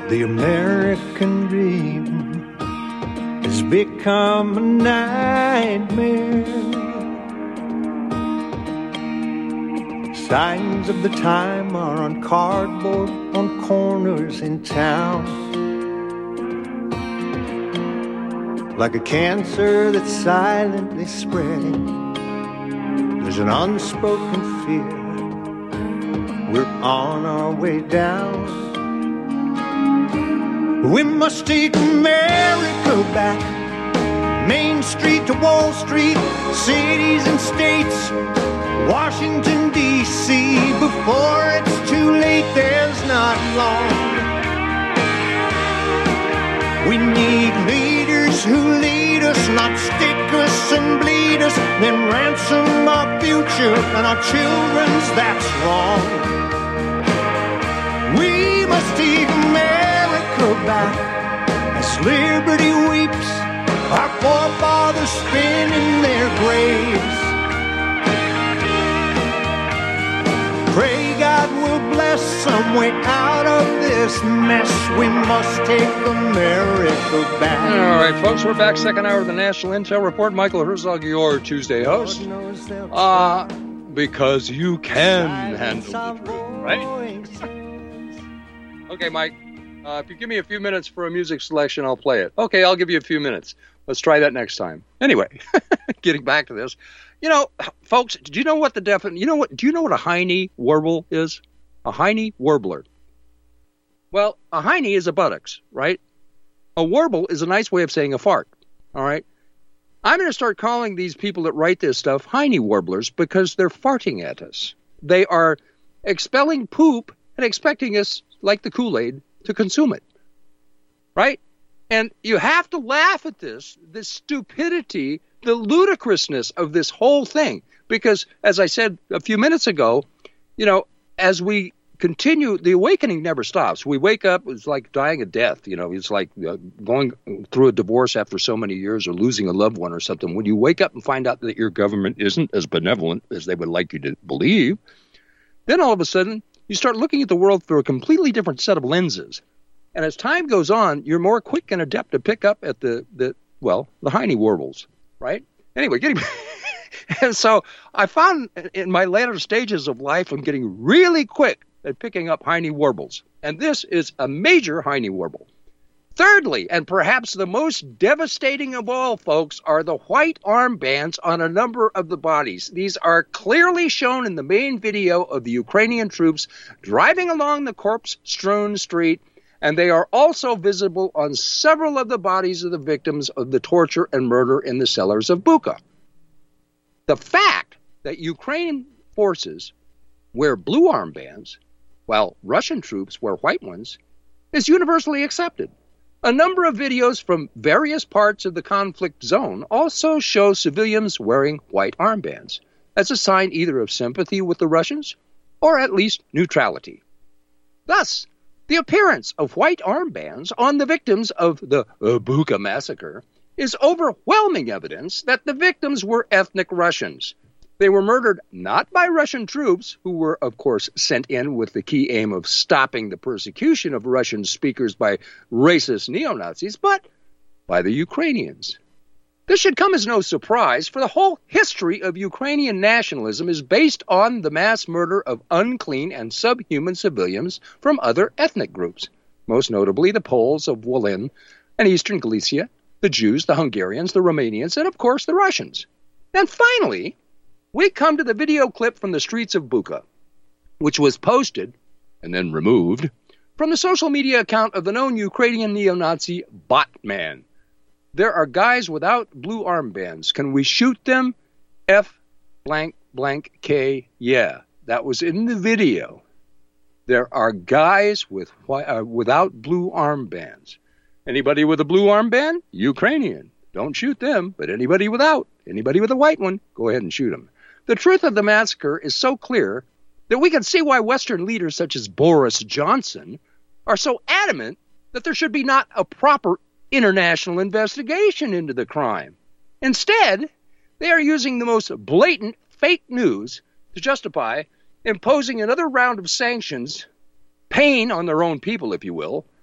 The American dream has become a nightmare. Signs of the time are on cardboard on corners in town. Like a cancer that's silently spreading, there's an unspoken fear. We're on our way down. We must take America back. Main Street to Wall Street, cities and states, Washington, D.C. Before it's too late, there's not long. We need leaders who lead us, not stick us and bleed us, then ransom our future and our children's, that's wrong. We must take America back as liberty weeps, our forefathers spin in their graves. Pray God will bless some way out of this mess. We must take America back. All right, folks, we're back. Second hour of the National Intel Report. Michael Herzog, your Tuesday host. Because you can handle the truth, right? Okay, Mike, if you give me a few minutes for a music selection, I'll play it. Okay, I'll give you a few minutes. Let's try that next time. Anyway, getting back to this. You know, folks, do you know what the do you know what a hiney warble is? A hiney warbler. Well, a hiney is a buttocks, right? A warble is a nice way of saying a fart, all right? I'm going to start calling these people that write this stuff hiney warblers because they're farting at us. They are expelling poop and expecting us, like the Kool-Aid, to consume it, right? And you have to laugh at this stupidity, the ludicrousness of this whole thing. Because, as I said a few minutes ago, you know, as we continue, the awakening never stops. We wake up, it's like dying a death. You know, it's like going through a divorce after so many years or losing a loved one or something. When you wake up and find out that your government isn't as benevolent as they would like you to believe, then all of a sudden, you start looking at the world through a completely different set of lenses. And as time goes on, you're more quick and adept to pick up at the hiney warbles, right? Anyway, and so I found in my later stages of life, I'm getting really quick at picking up hiney warbles. And this is a major hiney warble. Thirdly, and perhaps the most devastating of all, folks, are the white armbands on a number of the bodies. These are clearly shown in the main video of the Ukrainian troops driving along the corpse-strewn street, and they are also visible on several of the bodies of the victims of the torture and murder in the cellars of Bucha. The fact that Ukrainian forces wear blue armbands while Russian troops wear white ones is universally accepted. A number of videos from various parts of the conflict zone also show civilians wearing white armbands as a sign either of sympathy with the Russians or at least neutrality. Thus, the appearance of white armbands on the victims of the Bucha massacre is overwhelming evidence that the victims were ethnic Russians. They were murdered not by Russian troops, who were, of course, sent in with the key aim of stopping the persecution of Russian speakers by racist neo-Nazis, but by the Ukrainians. This should come as no surprise, for the whole history of Ukrainian nationalism is based on the mass murder of unclean and subhuman civilians from other ethnic groups, most notably the Poles of Volyn and Eastern Galicia, the Jews, the Hungarians, the Romanians, and, of course, the Russians. And finally, we come to the video clip from the streets of Bucha, which was posted and then removed from the social media account of the known Ukrainian neo-Nazi Botman. There are guys without blue armbands. Can we shoot them? F blank blank K. Yeah, that was in the video. There are guys without blue armbands. Anybody with a blue armband? Ukrainian. Don't shoot them, but anybody without, anybody with a white one, go ahead and shoot them. The truth of the massacre is so clear that we can see why Western leaders such as Boris Johnson are so adamant that there should be not a proper international investigation into the crime. Instead, they are using the most blatant fake news to justify imposing another round of sanctions, pain on their own people, if you will,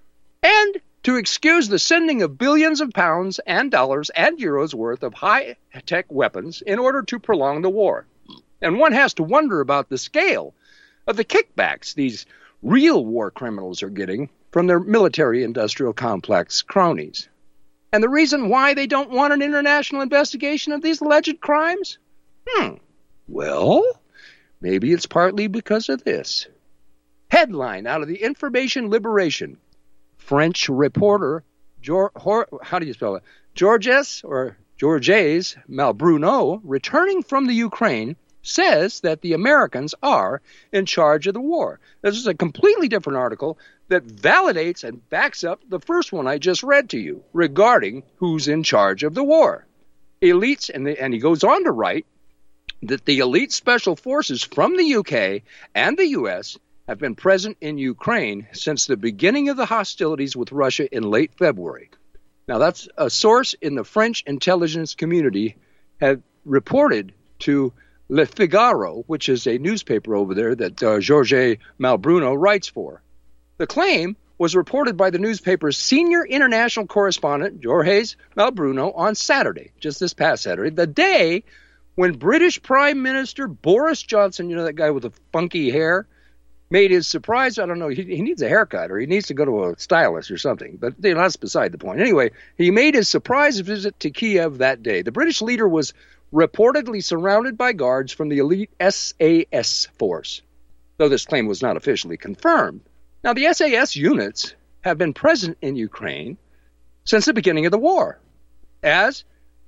and to excuse the sending of billions of pounds and dollars and euros worth of high-tech weapons in order to prolong the war. And one has to wonder about the scale of the kickbacks these real war criminals are getting from their military-industrial complex cronies. And the reason why they don't want an international investigation of these alleged crimes? Well, maybe it's partly because of this. Headline out of the Information Liberation. French reporter, Georges Malbruno, returning from the Ukraine, says that the Americans are in charge of the war. This is a completely different article that validates and backs up the first one I just read to you regarding who's in charge of the war. Elites, and he goes on to write that the elite special forces from the UK and the US have been present in Ukraine since the beginning of the hostilities with Russia in late February. Now, that's a source in the French intelligence community had reported to Le Figaro, which is a newspaper over there that Georges Malbruno writes for. The claim was reported by the newspaper's senior international correspondent, Georges Malbruno, on Saturday, just this past Saturday, the day when British Prime Minister Boris Johnson, you know that guy with the funky hair, made his surprise, I don't know, he needs a haircut or he needs to go to a stylist or something, but that's beside the point. Anyway, he made his surprise visit to Kiev that day. The British leader was reportedly surrounded by guards from the elite SAS force, though this claim was not officially confirmed. Now, the SAS units have been present in Ukraine since the beginning of the war, as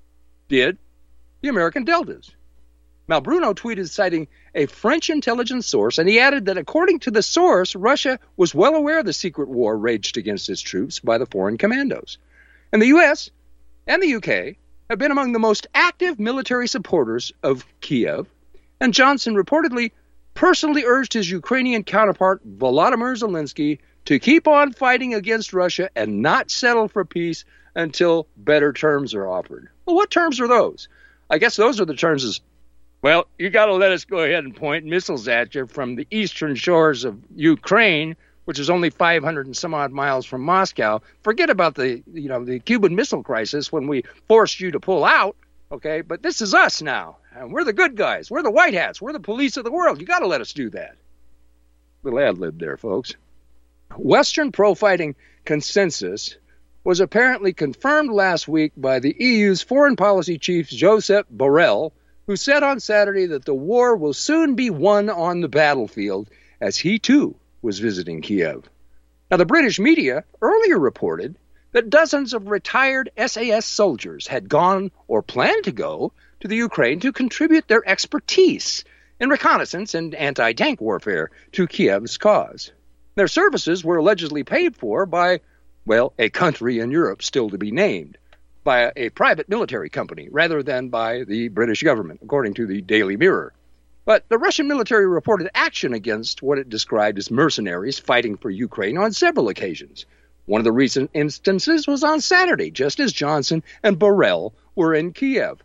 did the American Deltas. Malbruno tweeted citing a French intelligence source, and he added that according to the source, Russia was well aware of the secret war raged against its troops by the foreign commandos. And the U.S. and the U.K. have been among the most active military supporters of Kiev, and Johnson reportedly personally urged his Ukrainian counterpart, Volodymyr Zelensky, to keep on fighting against Russia and not settle for peace until better terms are offered. Well, what terms are those? I guess those are the terms as, well, you got to let us go ahead and point missiles at you from the eastern shores of Ukraine, which is only 500 and some odd miles from Moscow. Forget about the Cuban Missile Crisis when we forced you to pull out, okay? But this is us now, and we're the good guys. We're the white hats. We're the police of the world. You got to let us do that. Little ad-lib there, folks. Western pro-fighting consensus was apparently confirmed last week by the EU's foreign policy chief, Josep Borrell, who said on Saturday that the war will soon be won on the battlefield, as he too was visiting Kiev. Now, the British media earlier reported that dozens of retired SAS soldiers had gone or planned to go to the Ukraine to contribute their expertise in reconnaissance and anti-tank warfare to Kiev's cause. Their services were allegedly paid for by, well, a country in Europe still to be named, by a private military company rather than by the British government, according to the Daily Mirror. But the Russian military reported action against what it described as mercenaries fighting for Ukraine on several occasions. One of the recent instances was on Saturday, just as Johnson and Borrell were in Kiev.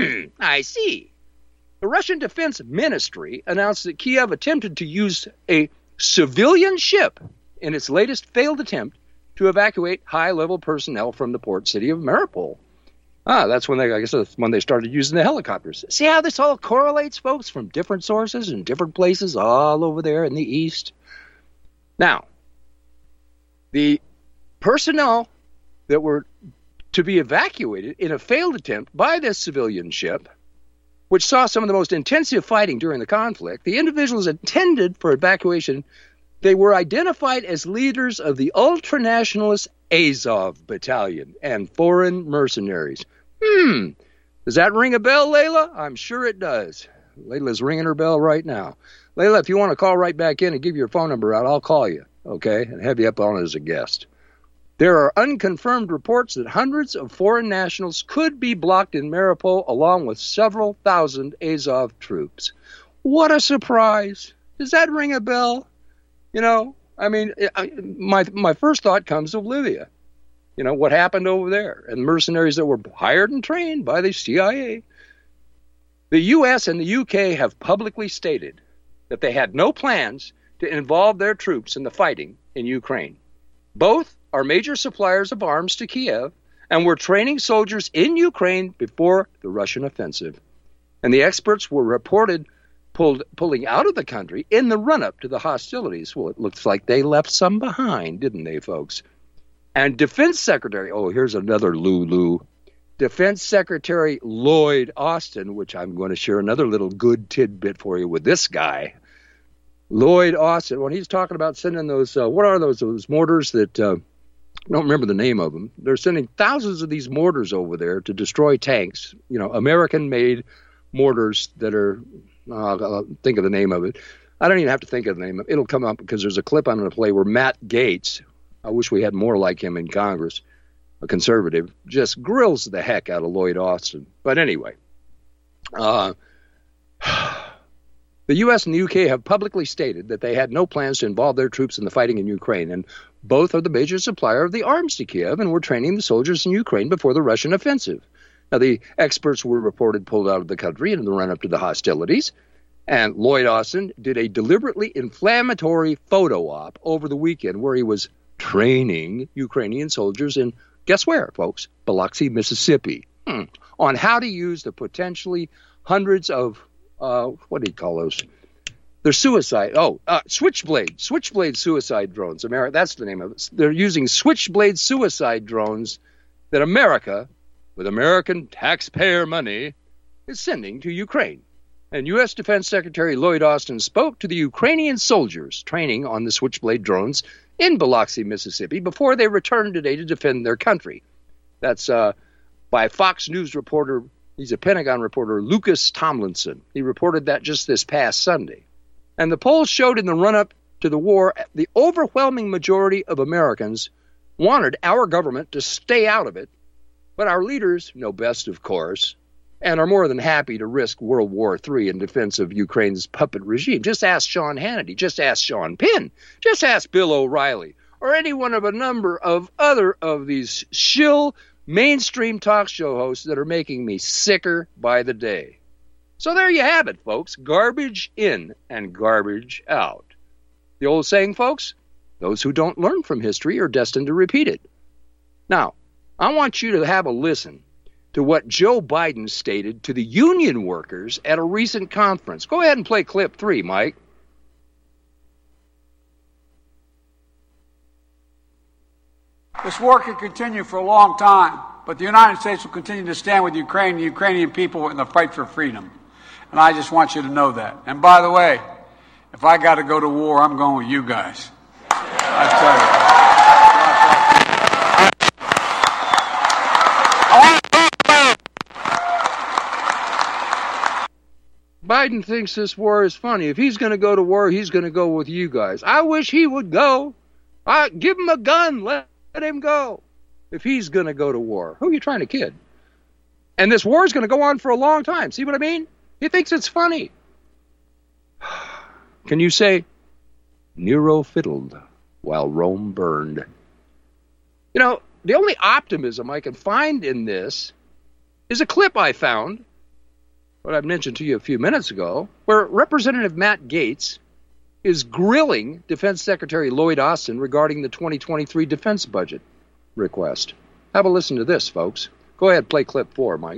I see. The Russian Defense Ministry announced that Kiev attempted to use a civilian ship in its latest failed attempt to evacuate high-level personnel from the port city of Mariupol. That's when they started using the helicopters. See how this all correlates, folks, from different sources and different places all over there in the east? Now, the personnel that were to be evacuated in a failed attempt by this civilian ship, which saw some of the most intensive fighting during the conflict, the individuals intended for evacuation, they were identified as leaders of the ultranationalist Azov battalion and foreign mercenaries. Does that ring a bell, Layla? I'm sure it does. Layla's ringing her bell right now. Layla, if you want to call right back in and give your phone number out, I'll call you, okay, and have you up on as a guest. There are unconfirmed reports that hundreds of foreign nationals could be blocked in Mariupol, along with several thousand Azov troops. What a surprise. Does that ring a bell? You know, I mean, my first thought comes of Libya. You know, what happened over there, and mercenaries that were hired and trained by the CIA. The U.S. and the U.K. have publicly stated that they had no plans to involve their troops in the fighting in Ukraine. Both are major suppliers of arms to Kiev and were training soldiers in Ukraine before the Russian offensive. And the experts were reported pulling out of the country in the run-up to the hostilities. Well, it looks like they left some behind, didn't they, folks? And Defense Secretary, here's another Lulu, Defense Secretary Lloyd Austin, which I'm going to share another little good tidbit for you with this guy. Lloyd Austin, when he's talking about sending those, what are those mortars that, I don't remember the name of them. They're sending thousands of these mortars over there to destroy tanks, American-made mortars that are, I'll think of the name of it. I don't even have to think of the name of it. It'll come up because there's a clip I'm going to play where Matt Gaetz, I wish we had more like him in Congress, a conservative, just grills the heck out of Lloyd Austin. But anyway, the U.S. and the U.K. have publicly stated that they had no plans to involve their troops in the fighting in Ukraine, and both are the major supplier of the arms to Kiev and were training the soldiers in Ukraine before the Russian offensive. Now, the experts were reported pulled out of the country in the run-up to the hostilities, and Lloyd Austin did a deliberately inflammatory photo op over the weekend where he was training Ukrainian soldiers in, guess where, folks? Biloxi, Mississippi, on how to use the potentially hundreds of, what do you call those? They're Switchblade suicide drones. That's the name of it. They're using Switchblade suicide drones that America, with American taxpayer money, is sending to Ukraine. And U.S. Defense Secretary Lloyd Austin spoke to the Ukrainian soldiers training on the Switchblade drones in Biloxi, Mississippi, before they returned today to defend their country. That's by Fox News reporter, he's a Pentagon reporter, Lucas Tomlinson. He reported that just this past Sunday. And the polls showed in the run-up to the war, the overwhelming majority of Americans wanted our government to stay out of it, but our leaders know best, of course, and are more than happy to risk World War III in defense of Ukraine's puppet regime. Just ask Sean Hannity, just ask Sean Penn, just ask Bill O'Reilly, or any one of a number of other of these shill mainstream talk show hosts that are making me sicker by the day. So there you have it, folks. Garbage in and garbage out. The old saying, folks, those who don't learn from history are destined to repeat it. Now, I want you to have a listen to what Joe Biden stated to the union workers at a recent conference. Go ahead and play clip 3, Mike. This war could continue for a long time, but the United States will continue to stand with Ukraine, the Ukrainian people in the fight for freedom. And I just want you to know that. And by the way, if I got to go to war, I'm going with you guys. I tell you. Biden thinks this war is funny. If he's going to go to war, he's going to go with you guys. I wish he would go. Give him a gun. Let him go. If he's going to go to war. Who are you trying to kid? And this war is going to go on for a long time. See what I mean? He thinks it's funny. Can you say, Nero fiddled while Rome burned? You know, the only optimism I can find in this is a clip I found, what I mentioned to you a few minutes ago, where Representative Matt Gaetz is grilling Defense Secretary Lloyd Austin regarding the 2023 defense budget request. Have a listen to this, folks. Go ahead, play clip 4, Mike.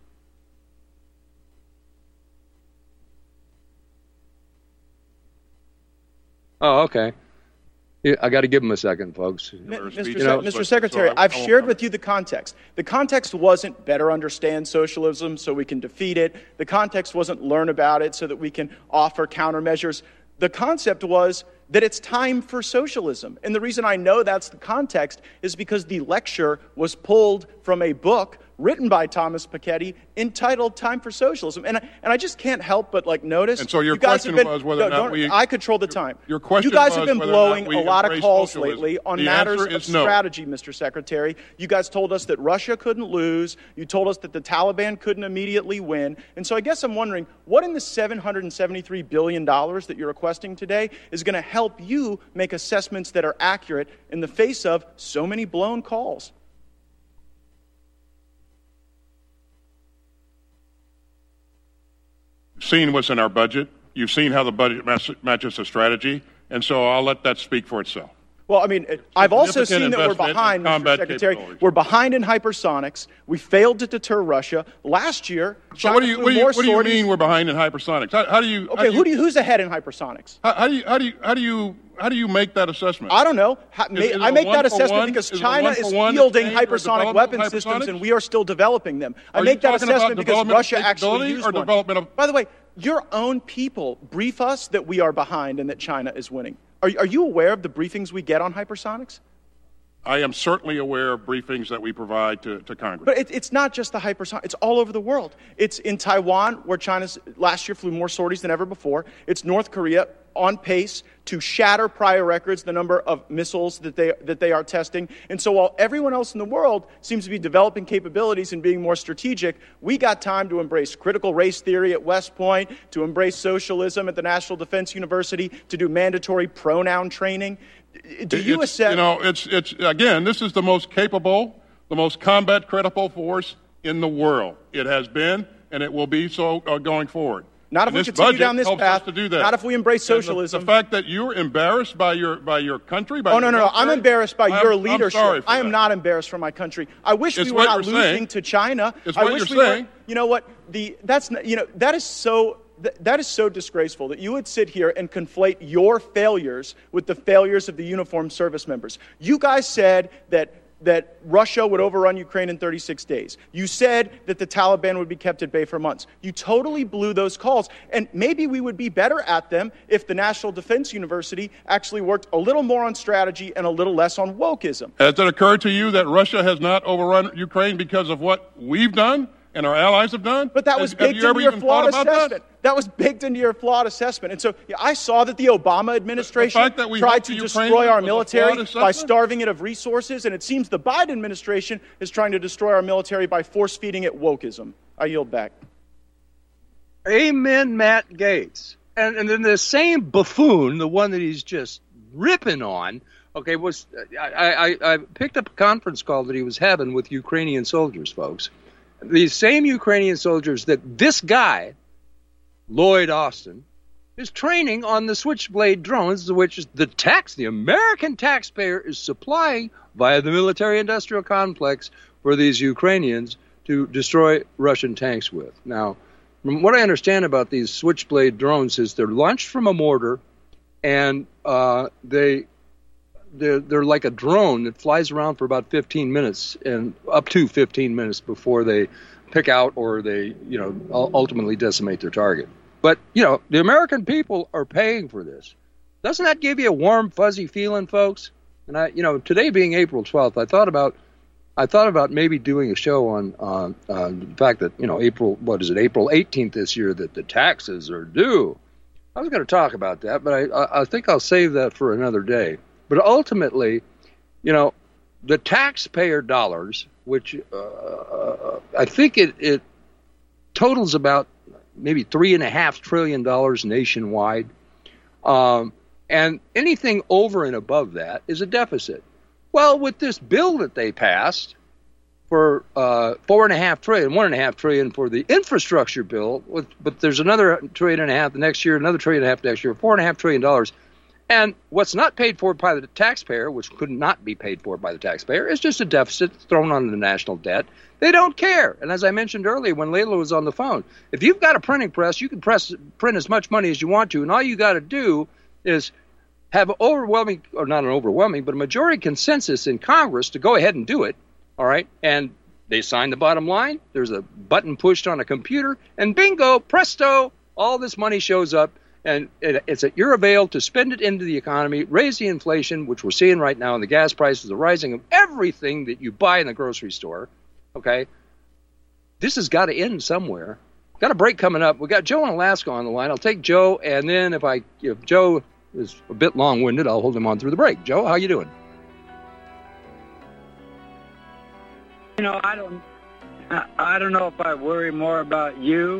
Oh, okay. Yeah, I got to give him a second, folks. Mr. Secretary, I've shared with you the context. The context wasn't better understand socialism so we can defeat it. The context wasn't learn about it so that we can offer countermeasures. The concept was that it's time for socialism. And the reason I know that's the context is because the lecture was pulled from a book written by Thomas Piketty entitled Time for Socialism. And I just can't help but notice. And so your question was whether or not we... I control the time. Your question was You guys was have been blowing a lot of calls socialism. lately on the matters of no. strategy, Mr. Secretary. You guys told us that Russia couldn't lose. You told us that the Taliban couldn't immediately win. And so I guess I'm wondering, what in the $773 billion that you're requesting today is going to help you make assessments that are accurate in the face of so many blown calls? Seen what's in our budget. You've seen how the budget matches the strategy, and so I'll let that speak for itself. Well, I mean, I've also seen that we're behind, Mr. Secretary. We're behind in hypersonics. We failed to deter Russia. Last year, China what do you mean we're behind in hypersonics? How do you? Okay, who's ahead in hypersonics? How do you make that assessment? I don't know. I make that assessment because China is fielding hypersonic weapon systems, and we are still developing them. I make that assessment because Russia actually used one. By the way, your own people brief us that we are behind and that China is winning. Are you aware of the briefings we get on hypersonics? I am certainly aware of briefings that we provide to Congress. But it's not just the hypersonic. It's all over the world. It's in Taiwan, where China last year flew more sorties than ever before. It's North Korea, on pace to shatter prior records, the number of missiles that they are testing. And so while everyone else in the world seems to be developing capabilities and being more strategic, we got time to embrace critical race theory at West Point, to embrace socialism at the National Defense University, to do mandatory pronoun training. Do you assess? It's again, this is the most capable, the most combat-critical force in the world. It has been, and it will be so going forward. Not if we continue down this path. To do that. Not if we embrace socialism. The fact that you're embarrassed by your country. No. I'm embarrassed by your leadership. I am not embarrassed for my country. I wish we were not losing to China. It's what you're saying. You know what? That is so disgraceful that you would sit here and conflate your failures with the failures of the uniformed service members. You guys said that Russia would overrun Ukraine in 36 days. You said that the Taliban would be kept at bay for months. You totally blew those calls. And maybe we would be better at them if the National Defense University actually worked a little more on strategy and a little less on wokeism. Has it occurred to you that Russia has not overrun Ukraine because of what we've done and our allies have done? But that was baked into your flawed assessment. That was baked into your flawed assessment. And so I saw that the Obama administration tried to destroy our military by starving it of resources, and it seems the Biden administration is trying to destroy our military by force-feeding it wokeism. I yield back. Amen, Matt Gaetz. And then the same buffoon, the one that he's just ripping on, was I picked up a conference call that he was having with Ukrainian soldiers, folks. These same Ukrainian soldiers that this guy, Lloyd Austin, is training on the Switchblade drones, which is the American taxpayer is supplying via the military-industrial complex for these Ukrainians to destroy Russian tanks with. Now, from what I understand about these Switchblade drones is they're launched from a mortar, and they're like a drone that flies around for about 15 minutes and up to 15 minutes before they pick out or they, ultimately decimate their target. But, the American people are paying for this. Doesn't that give you a warm, fuzzy feeling, folks? And today being April 12th, I thought about maybe doing a show on the fact that, April 18th this year that the taxes are due. I was going to talk about that, but I think I'll save that for another day. But ultimately, the taxpayer dollars, which I think it totals about maybe $3.5 trillion nationwide, and anything over and above that is a deficit. Well, with this bill that they passed for $4.5 trillion, $1.5 trillion for the infrastructure bill, but there's another $1.5 trillion the next year, another $1.5 trillion next year, $4.5 trillion. And what's not paid for by the taxpayer, which could not be paid for by the taxpayer, is just a deficit thrown on the national debt. They don't care. And as I mentioned earlier when Layla was on the phone, if you've got a printing press, you can print as much money as you want to, and all you got to do is have a majority consensus in Congress to go ahead and do it, all right? And they sign the bottom line. There's a button pushed on a computer, and bingo, presto, all this money shows up. And it's at your avail to spend it into the economy, raise the inflation, which we're seeing right now, and the gas prices are rising of everything that you buy in the grocery store, okay? This has got to end somewhere. Got a break coming up. We got Joe in Alaska on the line. I'll take Joe, and then if Joe is a bit long-winded, I'll hold him on through the break. Joe, how you doing? I don't know if I worry more about you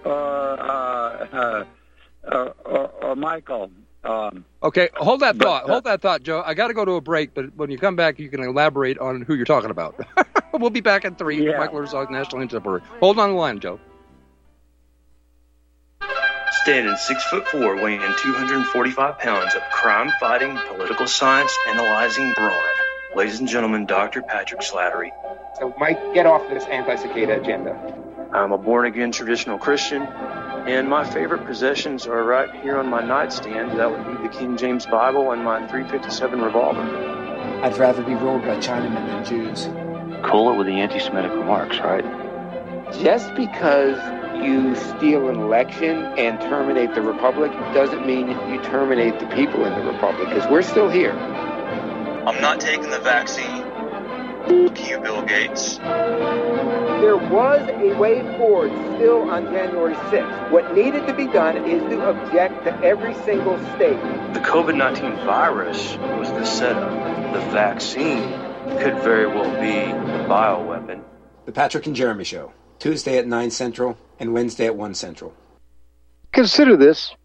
or Michael. Okay, hold that thought. Hold that thought, Joe. I got to go to a break, but when you come back, you can elaborate on who you're talking about. We'll be back at 3. Yeah. Michael Herzog, National Interpreter. Hold on the line, Joe. Standing 6'4", weighing 245 pounds of crime-fighting, political science analyzing brawn. Ladies and gentlemen, Dr. Patrick Slattery. So, Mike, get off this anti-cicada agenda. I'm a born-again traditional Christian, and my favorite possessions are right here on my nightstand. That would be the King James Bible and my .357 revolver. I'd rather be ruled by Chinamen than Jews. Cool it with the anti-Semitic remarks, right? Just because you steal an election and terminate the republic doesn't mean you terminate the people in the republic, because we're still here. I'm not taking the vaccine. Fuck you, Bill Gates. There was a way forward still on January 6th. What needed to be done is to object to every single state. The COVID-19 virus was the setup. The vaccine could very well be the bioweapon. The Patrick and Jeremy Show, Tuesday at 9 Central and Wednesday at 1 Central. Consider this.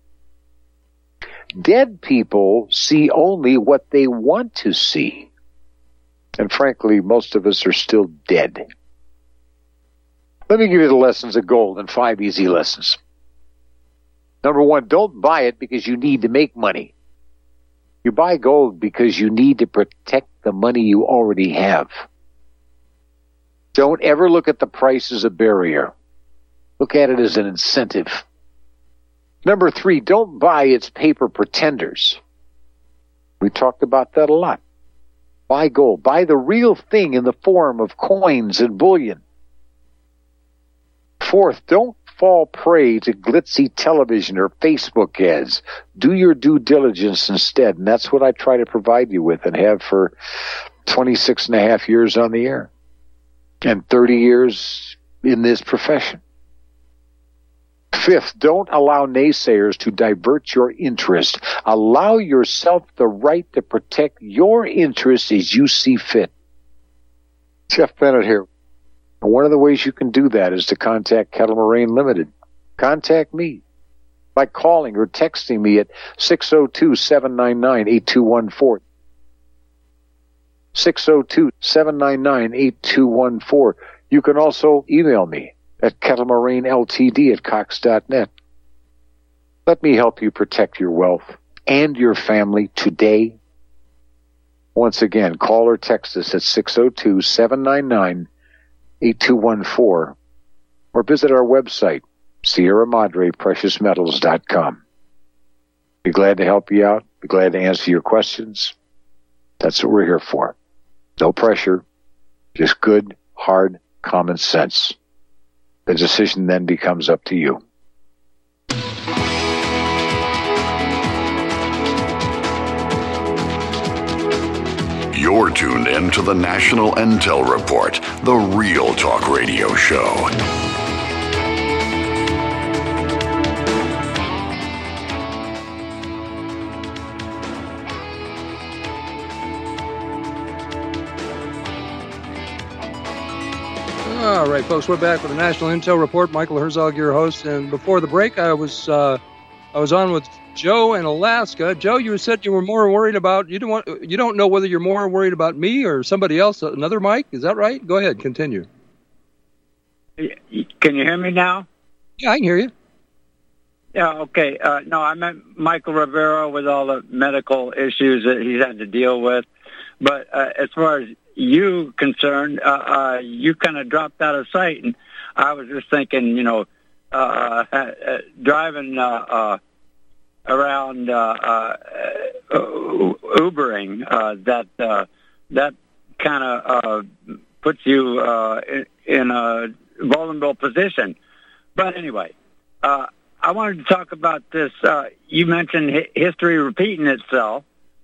Dead people see only what they want to see. And frankly, most of us are still dead. Let me give you the lessons of gold in 5 easy lessons. Number 1, don't buy it because you need to make money. You buy gold because you need to protect the money you already have. Don't ever look at the price as a barrier. Look at it as an incentive. Number 3, don't buy its paper pretenders. We talked about that a lot. Buy gold. Buy the real thing in the form of coins and bullion. 4th, don't fall prey to glitzy television or Facebook ads. Do your due diligence instead, and that's what I try to provide you with and have for 26 and a half years on the air and 30 years in this profession. 5th, don't allow naysayers to divert your interest. Allow yourself the right to protect your interests as you see fit. Jeff Bennett here. And one of the ways you can do that is to contact Kettle Moraine Limited. Contact me by calling or texting me at 602-799-8214. 602-799-8214. You can also email me at kettlemoraineLTD@cox.net. Let me help you protect your wealth and your family today. Once again, call or text us at 602-799-8214 or visit our website, Sierra Madre PreciousMetals.com. Be glad to help you out. Be glad to answer your questions. That's what we're here for. No pressure, just good, hard, common sense. The decision then becomes up to you. You're tuned in to the National Intel Report, the Real Talk Radio Show. All right, folks, we're back with the National Intel Report. Michael Herzog, your host. And before the break, I was on with Joe in Alaska. Joe, you said you were more worried about, you don't know whether you're more worried about me or somebody else, another Mike. Is that right? Go ahead, continue. Can you hear me now? Yeah, I can hear you. Yeah, okay. No, I meant Michael Rivera with all the medical issues that he's had to deal with. But as far as you concerned, you kind of dropped out of sight. And I was just thinking, driving around Ubering, that kind of puts you in a vulnerable position. But anyway, I wanted to talk about this. You mentioned history repeating itself.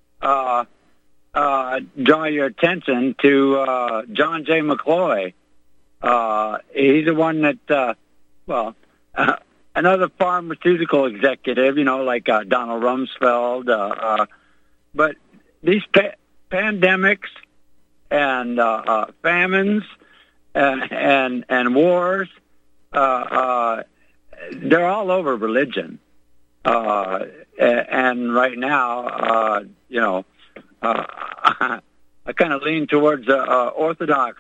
Draw your attention to John J. McCloy. He's the one that, another pharmaceutical executive, like Donald Rumsfeld. But these pandemics and famines and wars, they're all over religion. And right now, I kind of lean towards Orthodox,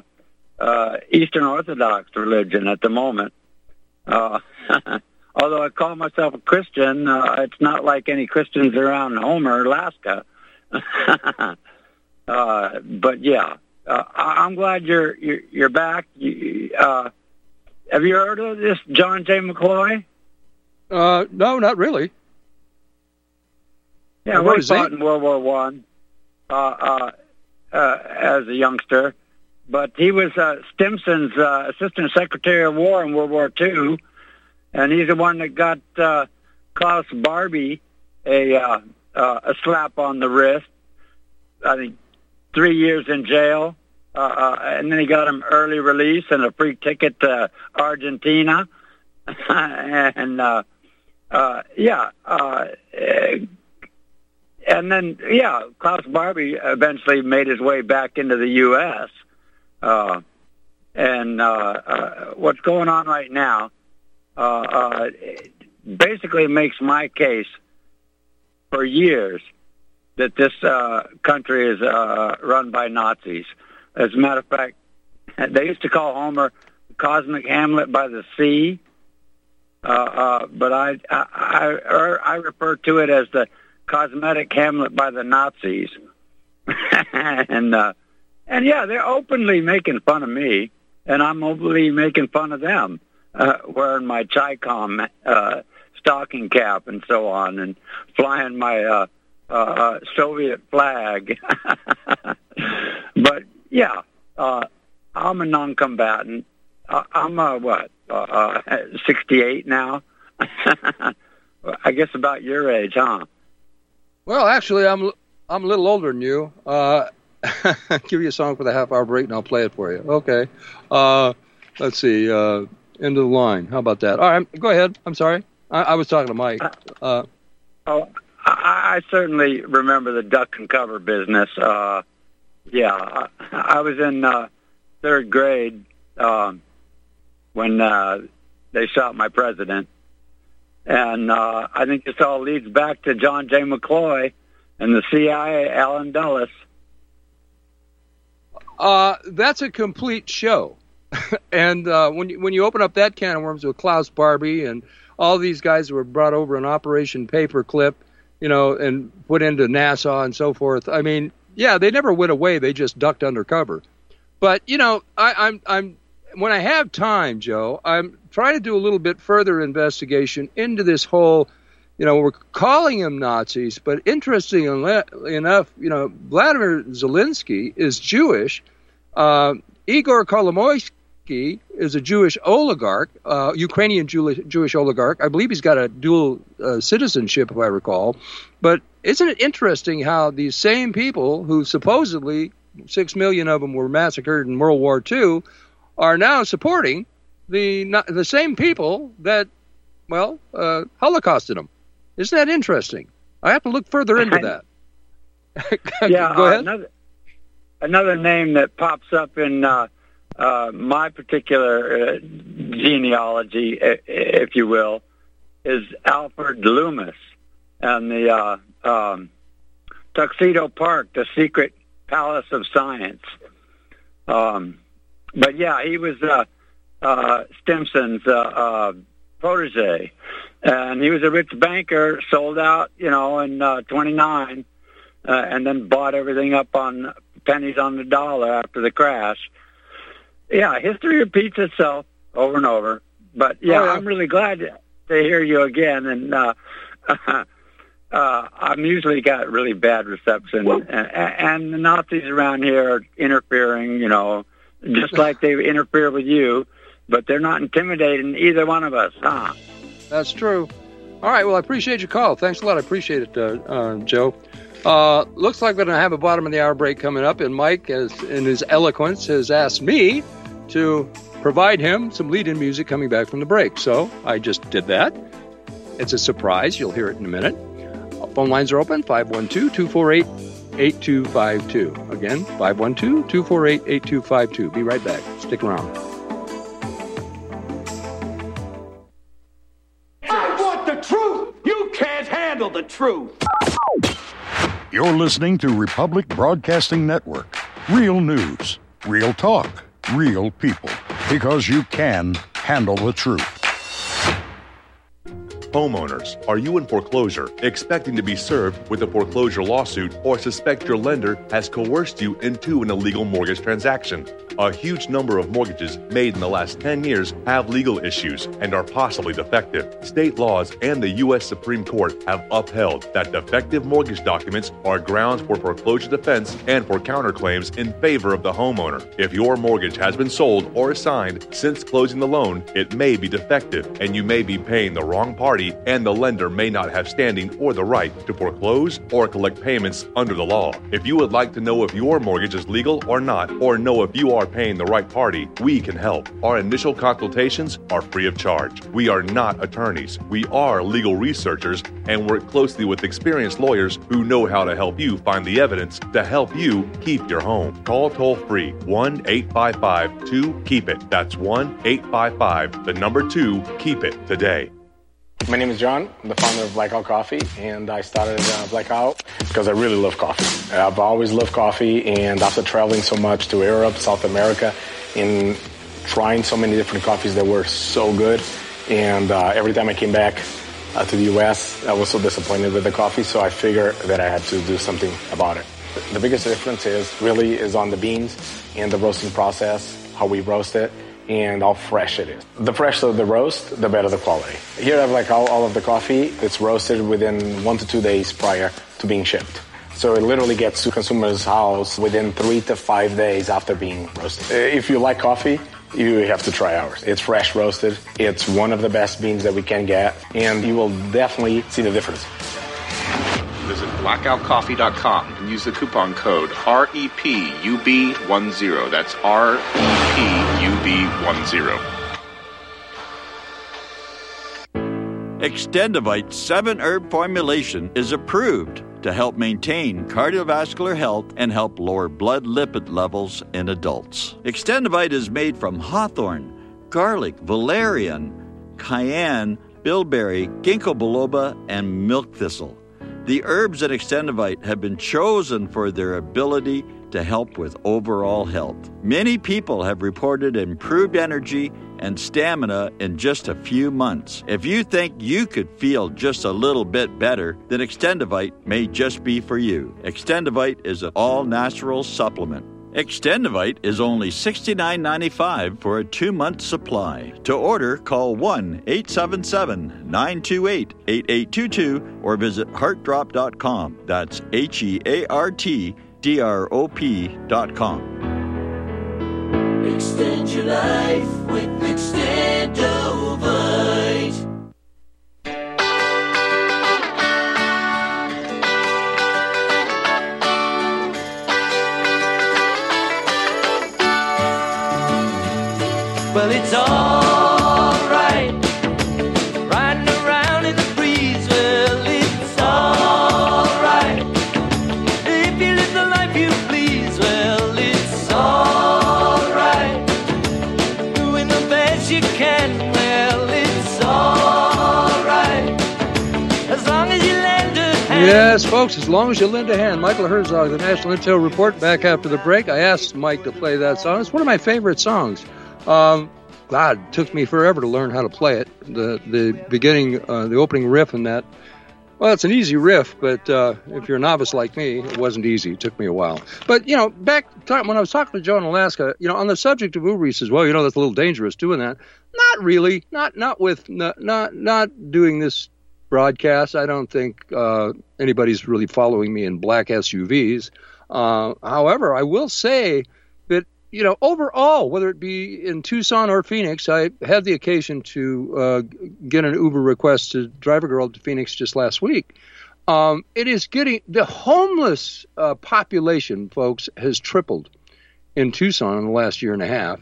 Eastern Orthodox religion at the moment. Although, of call myself a Christian. It's not like any Christians around Homer, Alaska. But yeah, I'm glad you're back. Have you heard of this John J. McCloy? No, not really. Yeah, he fought in World War I as a youngster, but he was Stimson's Assistant Secretary of War in World War II, and he's the one that got Klaus Barbie a slap on the wrist. I think 3 years in jail, and then he got him early release and a free ticket to Argentina, and and then, Klaus Barbie eventually made his way back into the U.S. What's going on right now basically makes my case for years that this country is run by Nazis. As a matter of fact, they used to call Homer the Cosmic Hamlet by the Sea, but I refer to it as the Cosmetic Hamlet by the Nazis. and they're openly making fun of me, and I'm openly making fun of them, wearing my Chi-Com stocking cap and so on, and flying my Soviet flag. But I'm a non-combatant. I'm 68 now. I guess about your age, huh? Well, actually, I'm a little older than you. Give you a song for the half-hour break, and I'll play it for you. Okay. Let's see. End of the line. How about that? All right. Go ahead. I'm sorry. I was talking to Mike. I certainly remember the duck and cover business. I was in third grade when they shot my president. And I think this all leads back to John J. McCloy and the CIA, Allen Dulles. That's a complete show. And when you open up that can of worms with Klaus Barbie and all these guys who were brought over in Operation Paperclip, and put into NASA and so forth, I mean, they never went away. They just ducked under cover. But, I'm when I have time, Joe, I'm trying to do a little bit further investigation into this whole, we're calling them Nazis, but interestingly enough, Vladimir Zelensky is Jewish. Igor Kolomoisky is a Jewish oligarch, Ukrainian Jewish oligarch. I believe he's got a dual citizenship, if I recall. But isn't it interesting how these same people who supposedly 6 million of them were massacred in World War II are now supporting the same people that, Holocausted them. Isn't that interesting? I have to look further into that. Go ahead. Another name that pops up in my particular genealogy, if you will, is Alfred Loomis and the Tuxedo Park, the secret palace of science. But he was Stimson's protege, and he was a rich banker, sold out, in 29, and then bought everything up on pennies on the dollar after the crash. History repeats itself over and over. But I'm really glad to hear you again, and I'm usually got really bad reception, and the Nazis around here are interfering, just like they interfere with you, but they're not intimidating either one of us, huh? That's true. All right, well, I appreciate your call. Thanks a lot. I appreciate it, Joe. Looks like we're going to have a bottom of the hour break coming up, and Mike, in his eloquence, has asked me to provide him some lead-in music coming back from the break. So I just did that. It's a surprise. You'll hear it in a minute. Phone lines are open, 512-248-8252. Again, 512-248-8252. Be right back. Stick around. I want the truth. You can't handle the truth. You're listening to Republic Broadcasting Network. Real news, real talk, real people. Because you can handle the truth. Homeowners, are you in foreclosure, expecting to be served with a foreclosure lawsuit, or suspect your lender has coerced you into an illegal mortgage transaction? A huge number of mortgages made in the last 10 years have legal issues and are possibly defective. State laws and the U.S. Supreme Court have upheld that defective mortgage documents are grounds for foreclosure defense and for counterclaims in favor of the homeowner. If your mortgage has been sold or assigned since closing the loan, it may be defective, and you may be paying the wrong party, and the lender may not have standing or the right to foreclose or collect payments under the law. If you would like to know if your mortgage is legal or not, or know if you are paying the right party, we can help. Our initial consultations are free of charge. We are not attorneys. We are legal researchers and work closely with experienced lawyers who know how to help you find the evidence to help you keep your home. Call toll-free 1-855-2-KEEP-IT. That's 1-855-2-KEEP-IT today. My name is John. I'm the founder of Blackout Coffee, and I started Blackout because I really love coffee. I've always loved coffee, and after traveling so much to Europe, South America, and trying so many different coffees that were so good, and every time I came back to the U.S., I was so disappointed with the coffee, so I figured that I had to do something about it. The biggest difference is on the beans and the roasting process, how we roast it, and how fresh it is. The fresher the roast, the better the quality. Here I have all of the coffee. It's roasted within 1 to 2 days prior to being shipped. So it literally gets to consumer's house within 3 to 5 days after being roasted. If you like coffee, you have to try ours. It's fresh roasted. It's one of the best beans that we can get, and you will definitely see the difference. Visit blackoutcoffee.com and use the coupon code REPUB10. That's REPUB10. Extendivite 7-herb formulation is approved to help maintain cardiovascular health and help lower blood lipid levels in adults. Extendivite is made from hawthorn, garlic, valerian, cayenne, bilberry, ginkgo biloba, and milk thistle. The herbs in Extendivite have been chosen for their ability to help with overall health. Many people have reported improved energy and stamina in just a few months. If you think you could feel just a little bit better, then Extendivite may just be for you. Extendivite is an all-natural supplement. Extendivite is only $69.95 for a 2-month supply. To order, call 1-877-928-8822 or visit heartdrop.com. That's HEARTDROP.com. Extend your life with Extendovite. Well, it's all right, riding around in the breeze. Well, it's all right, if you live the life you please. Well, it's all right, doing the best you can. Well, it's all right, as long as you lend a hand. Yes, folks, as long as you lend a hand. Michael Herzog, the National Intel Report, back after the break. I asked Mike to play that song. It's one of my favorite songs. God, it took me forever to learn how to play it. The beginning, the opening riff and that. Well, it's an easy riff, but if you're a novice like me, it wasn't easy. It took me a while. But, back when I was talking to Joe in Alaska, on the subject of Uber, he says, well, that's a little dangerous doing that. Not really. Not doing this broadcast. I don't think anybody's really following me in black SUVs. However, I will say that, overall, whether it be in Tucson or Phoenix, I had the occasion to get an Uber request to drive a girl to Phoenix just last week. It is getting, the homeless population, folks, has tripled in Tucson in the last year and a half.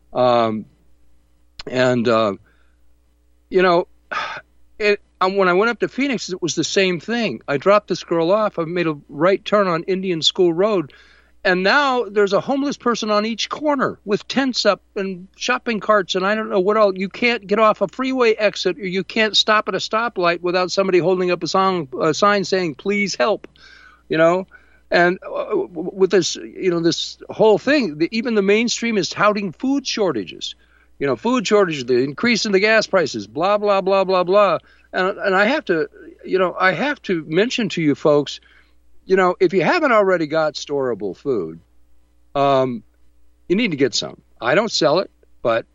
When I went up to Phoenix, it was the same thing. I dropped this girl off. I made a right turn on Indian School Road. And now there's a homeless person on each corner with tents up and shopping carts and I don't know what all. You can't get off a freeway exit or you can't stop at a stoplight without somebody holding up a sign saying, please help, And with this, this whole thing, even the mainstream is touting food shortages. Food shortages, the increase in the gas prices, blah, blah, blah, blah, blah. And I have to, I have to mention to you folks, if you haven't already got storable food, you need to get some. I don't sell it, but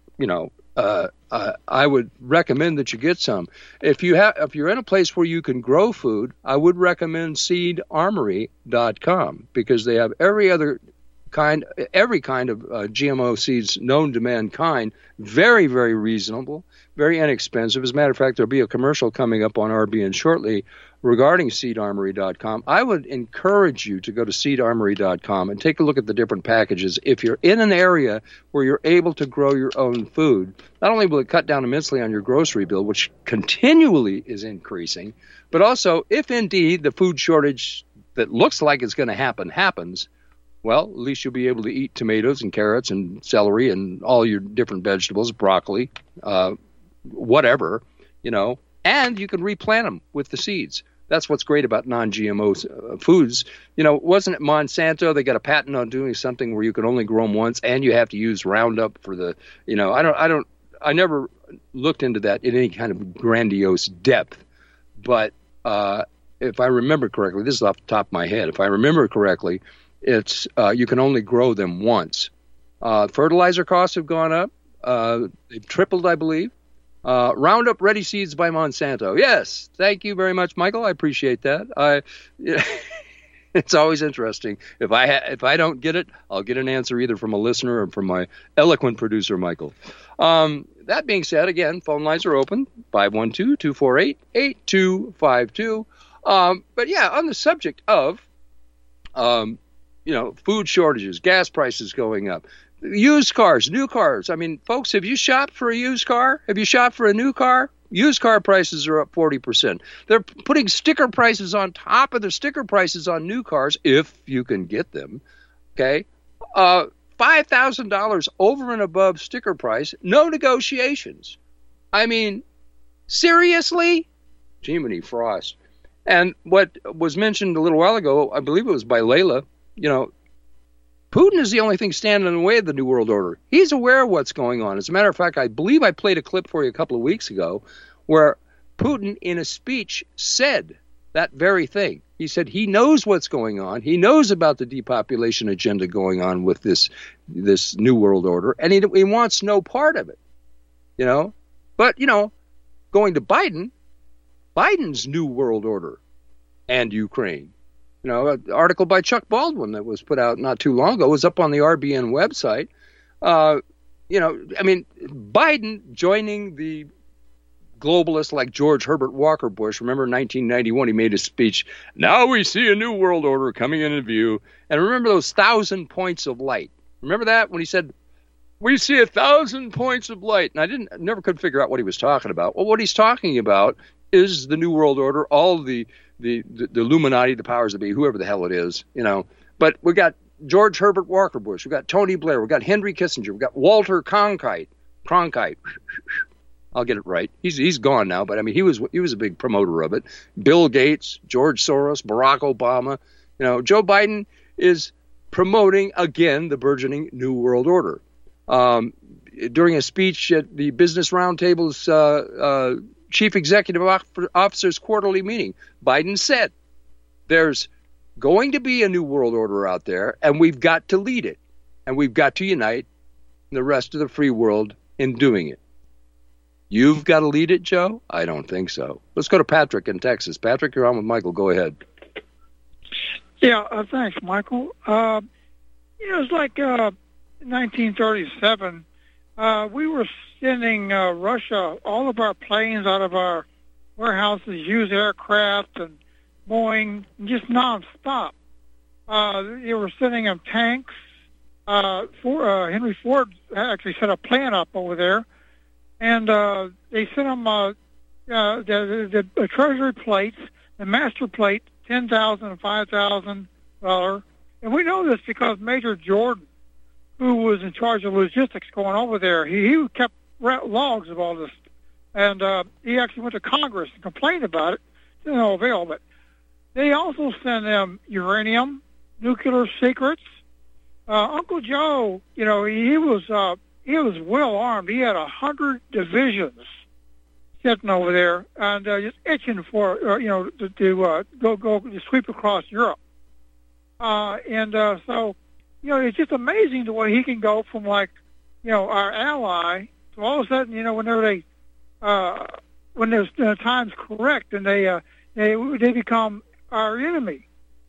I would recommend that you get some. If you're in a place where you can grow food, I would recommend seedarmory.com, because they have every kind of GMO seeds known to mankind, very, very reasonable, very inexpensive. As a matter of fact, there'll be a commercial coming up on RBN shortly regarding seedarmory.com. I would encourage you to go to seedarmory.com and take a look at the different packages. If you're in an area where you're able to grow your own food, not only will it cut down immensely on your grocery bill, which continually is increasing, but also if indeed the food shortage that looks like it's going to happens, well, at least you'll be able to eat tomatoes and carrots and celery and all your different vegetables, broccoli, whatever, and you can replant them with the seeds. That's what's great about non-GMO foods. Wasn't it Monsanto? They got a patent on doing something where you can only grow them once, and you have to use Roundup for the. I never looked into that in any kind of grandiose depth, but if I remember correctly, this is off the top of my head. If I remember correctly, it's you can only grow them once. Fertilizer costs have gone up; they've tripled, I believe. Roundup Ready Seeds by Monsanto. Yes, thank you very much, Michael. I appreciate that. It's always interesting. If I don't get it, I'll get an answer either from a listener or from my eloquent producer, Michael. That being said, again, phone lines are open, 512-248-8252. But yeah, on the subject of food shortages, gas prices going up, used cars, new cars. I mean, folks, have you shopped for a used car? Have you shopped for a new car? Used car prices are up 40%. They're putting sticker prices on top of the sticker prices on new cars, if you can get them. Okay? $5,000 over and above sticker price, no negotiations. I mean, seriously? Jiminy Frost. And what was mentioned a little while ago, I believe it was by Layla, Putin is the only thing standing in the way of the New World Order. He's aware of what's going on. As a matter of fact, I believe I played a clip for you a couple of weeks ago where Putin, in a speech, said that very thing. He said he knows what's going on. He knows about the depopulation agenda going on with this New World Order, and he wants no part of it. But, going to Biden's New World Order and Ukraine. An article by Chuck Baldwin that was put out not too long ago was up on the RBN website. Biden joining the globalists like George Herbert Walker Bush. Remember in 1991, he made a speech, "Now we see a new world order coming into view." And remember those 1,000 points of light. Remember that when he said, "We see 1,000 points of light." And I never could figure out what he was talking about. Well, what he's talking about is the New World Order, all the Illuminati, the powers that be, whoever the hell it is, But we got George Herbert Walker Bush, we got Tony Blair, we got Henry Kissinger, we got Walter Cronkite. I'll get it right. He's gone now, but I mean he was a big promoter of it. Bill Gates, George Soros, Barack Obama. Joe Biden is promoting again the burgeoning New World Order. During a speech at the Business Roundtable's Chief Executive Officer's quarterly meeting, Biden said, there's going to be a new world order out there, and we've got to lead it, and we've got to unite the rest of the free world in doing it. You've got to lead it, Joe? I don't think so. Let's go to Patrick in Texas. Patrick, you're on with Michael. Go ahead. Yeah, thanks, Michael. It's like 1937. We were sending Russia all of our planes out of our warehouses, used aircraft and Boeing, just nonstop. They were sending them tanks. Henry Ford actually set a plant up over there, and they sent them the treasury plates, the master plate, $10,000 and $5,000. And we know this because Major Jordan, who was in charge of logistics going over there, he kept logs of all this. And he actually went to Congress and complained about it. To no avail. But they also send them uranium, nuclear secrets. Uncle Joe, he was well armed. He had 100 divisions sitting over there and just itching for, to go sweep across Europe. So, it's just amazing the way he can go from our ally to all of a sudden, whenever when there's time's correct and they become our enemy.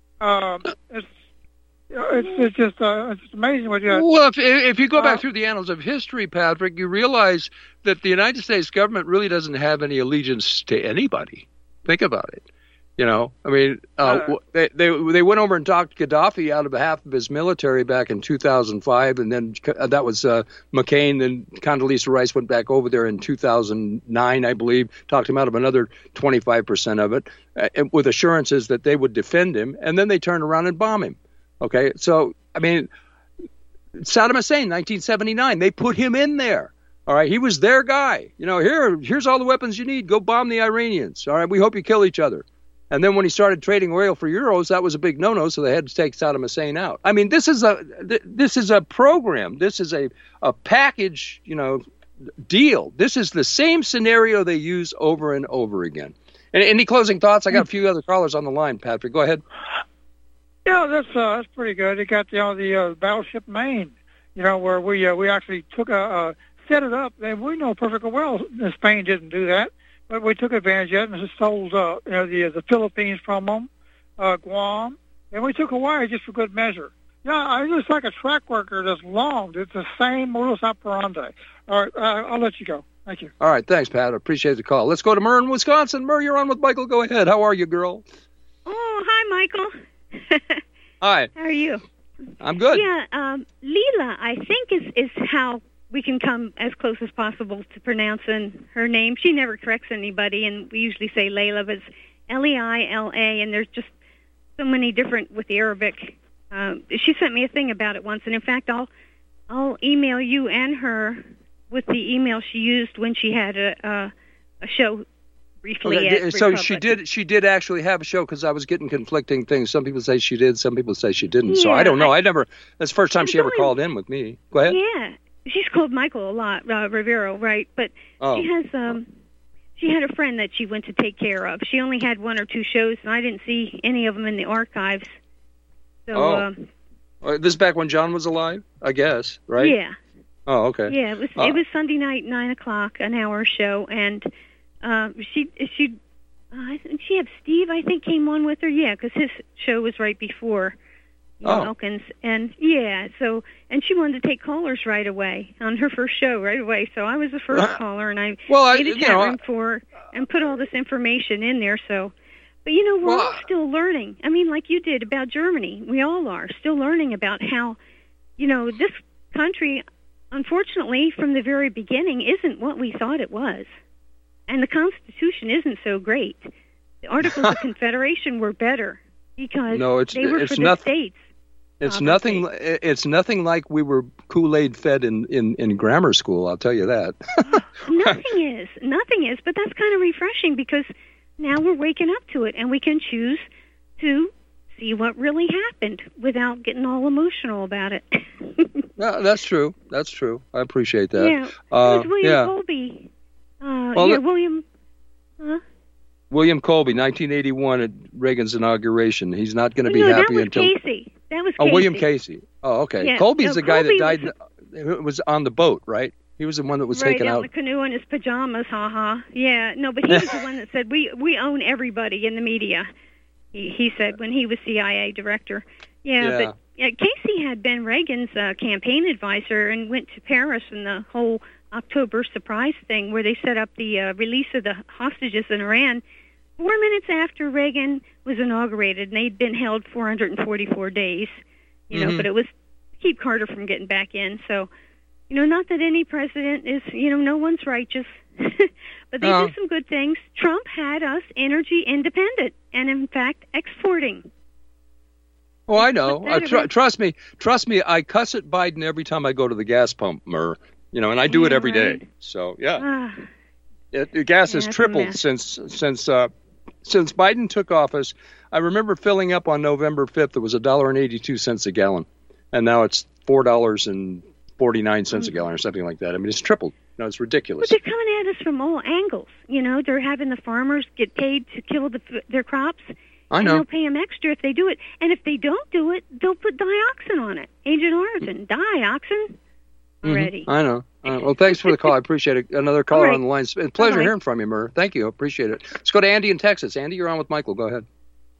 It's just amazing what you. Well, if you go back through the annals of history, Patrick, you realize that the United States government really doesn't have any allegiance to anybody. Think about it. They went over and talked Gaddafi out of half of his military back in 2005, and then that was McCain. Then Condoleezza Rice went back over there in 2009, I believe, talked him out of another 25% of it, with assurances that they would defend him, and then they turned around and bomb him. Okay, so, Saddam Hussein, 1979, they put him in there. All right, he was their guy. Here's all the weapons you need. Go bomb the Iranians. All right, we hope you kill each other. And then when he started trading oil for euros, that was a big no-no, so they had to take Saddam Hussein out. This is a program. This is a package, deal. This is the same scenario they use over and over again. And any closing thoughts? I got a few other callers on the line, Patrick. Go ahead. Yeah, that's pretty good. They got the Battleship Maine, where we actually took set it up, and we know perfectly well Spain didn't do that, but we took advantage of it and sold the Philippines from them, Guam, and we took Hawaii just for good measure. Yeah, it's like a track record that's long. It's the same modus operandi. All right, I'll let you go. Thank you. All right, thanks, Pat. I appreciate the call. Let's go to Murr in Wisconsin. Murr, you're on with Michael. Go ahead. How are you, girl? Oh, hi, Michael. Hi. How are you? I'm good. Yeah, Leela, I think is how we can come as close as possible to pronouncing her name. She never corrects anybody, and we usually say Layla, but it's Leila, and there's just so many different with the Arabic. She sent me a thing about it once, and in fact, I'll email you and her with the email she used when she had a show briefly. Okay, at so Republic. she did actually have a show, because I was getting conflicting things. Some people say she did, some people say she didn't. So I don't know. That's the first time she ever called in with me. Go ahead. Yeah, she's called Michael a lot, Rivero, right? But she has she had a friend that she went to take care of. She only had one or two shows, and I didn't see any of them in the archives. So this is back when John was alive, I guess, right? Yeah. Oh, okay. Yeah, it was Sunday night, 9:00, an hour show, and she had Steve, I think, came on with her. Yeah, because his show was right before Elkins, and and she wanted to take callers right away on her first show right away. So I was the first caller, and I made a chat room for her and put all this information in there. So, but we're all still learning. Like you did about Germany, we all are still learning about how, this country, unfortunately, from the very beginning, isn't what we thought it was. And the Constitution isn't so great. The Articles of Confederation were better because they were for the states. It's nothing. It's nothing like we were Kool-Aid fed in grammar school. I'll tell you that. Nothing is. But that's kind of refreshing because now we're waking up to it, and we can choose to see what really happened without getting all emotional about it. No, that's true. That's true. I appreciate that. Yeah, it was William Colby. William Colby, 1981 at Reagan's inauguration. He's not going to be happy until. Casey. That was Casey. William Casey. Oh, okay. Yeah, Colby's the guy that died. Was on the boat, right? He was the one that was taken out. Right, out in the canoe in his pajamas, Yeah, no, but he was the one that said, we own everybody in the media, he said when he was CIA director. But Casey had been Reagan's campaign advisor and went to Paris in the whole October surprise thing where they set up the release of the hostages in Iran 4 minutes after Reagan was inaugurated, and they'd been held 444 days, but it was to keep Carter from getting back in. So, not that any president is, no one's righteous, but they did some good things. Trump had us energy independent and, in fact, exporting. Oh, I know. Trust me. I cuss at Biden every time I go to the gas pump, Murr. And I do it every day. So, the gas has tripled since Biden took office. I remember filling up on November 5th. It was $1.82 a gallon, and now it's $4.49 a gallon or something like that. It's tripled. You know, it's ridiculous. But they're coming at us from all angles. You know, they're having the farmers get paid to kill their crops. I know. And they'll pay them extra if they do it. And if they don't do it, they'll put dioxin on it. Agent Oregon, dioxin. Already. I know. Well, thanks for the call. I appreciate it. Another caller right. on the line. It's a pleasure Bye-bye. hearing from you, Murr. Thank you. Appreciate it. Let's go to Andy in Texas. Andy, you're on with Michael. Go ahead.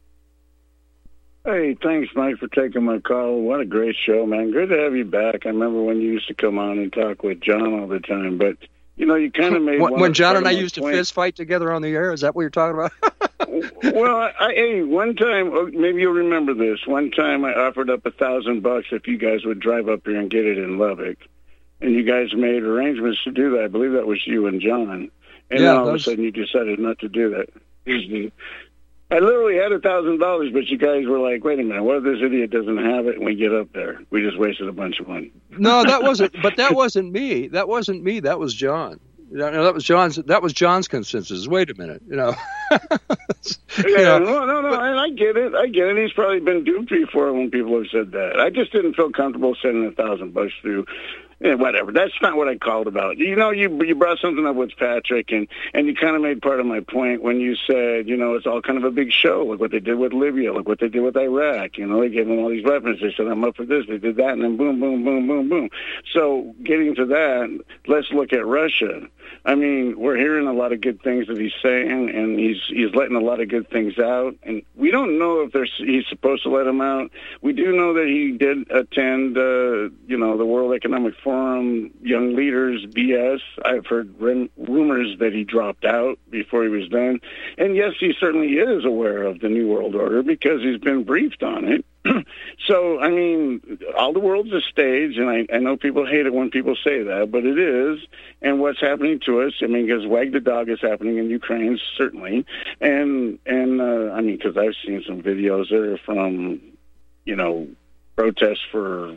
Hey, thanks, Mike, for taking my call. What a great show, man. Good to have you back. I remember when you used to come on and talk with John all the time, but, you know, you kind of made when John and I used to fist fight together on the air. Is that what you're talking about? Well, hey, one time, maybe you'll remember this. One time I offered up $1,000 if you guys would drive up here and get it in Lubbock. And you guys made arrangements to do that. I believe that was you and John. And then all of a sudden you decided not to do that. I literally had $1,000, but you guys were like, wait a minute, what if this idiot doesn't have it and we get up there? We just wasted a bunch of money. No, that wasn't me. That wasn't me. That was John. No, that was John's consensus. Wait a minute, you know. Yeah, no, I get it. He's probably been duped before when people have said that. I just didn't feel comfortable sending $1,000 through. Yeah, whatever. That's not what I called about. You know, you brought something up with Patrick, and you kind of made part of my point when you said, you know, it's all kind of a big show. Look what they did with Libya. Look what they did with Iraq. You know, they gave them all these weapons. They said, I'm up for this. They did that, and then boom, boom, boom, boom, boom. So getting to that, let's look at Russia. I mean, we're hearing a lot of good things that he's saying, and he's letting a lot of good things out. And we don't know if he's supposed to let them out. We do know that he did attend, you know, the World Economic Forum, Young Leaders, BS. I've heard rumors that he dropped out before he was done. And yes, he certainly is aware of the New World Order because he's been briefed on it. So, I mean, all the world's a stage, and I know people hate it when people say that, but it is. And what's happening to us, I mean, because Wag the Dog is happening in Ukraine, certainly. And I mean, because I've seen some videos there from, you know, protests for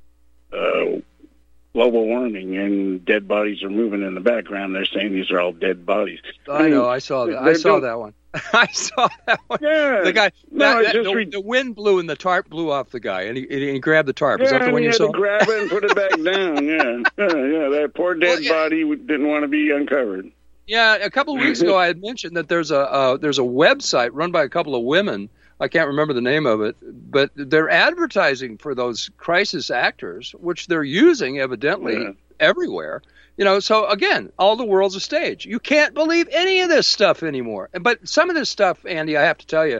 global warming, and dead bodies are moving in the background. They're saying these are all dead bodies. I know. I saw that. I saw that one. I saw that one. Yeah. The guy. No, the wind blew and the tarp blew off the guy, and he grabbed the tarp. Is that the one you saw? Yeah, he had to grab it and put it back down. Yeah. That poor dead body didn't want to be uncovered. Yeah, a couple of weeks ago I had mentioned that there's a website run by a couple of women. I can't remember the name of it, but they're advertising for those crisis actors, which they're using evidently everywhere. You know, so again, all the world's a stage. You can't believe any of this stuff anymore. But some of this stuff, Andy, I have to tell you,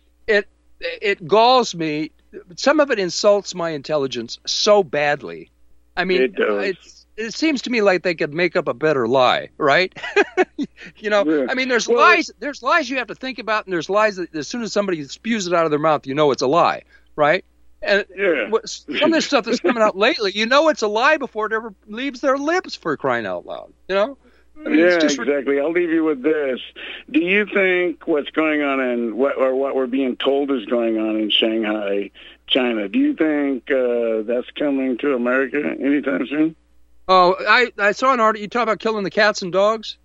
it galls me. Some of it insults my intelligence so badly. I mean, it seems to me like they could make up a better lie, right? You know, I mean, there's lies you have to think about, and there's lies that as soon as somebody spews it out of their mouth, you know it's a lie, right? And some of this stuff that's coming out lately, you know it's a lie before it ever leaves their lips, for crying out loud, you know? I mean, yeah, exactly. I'll leave you with this. Do you think what's going on what we're being told is going on in Shanghai, China, do you think that's coming to America anytime soon? Oh, I saw an article. You talk about killing the cats and dogs?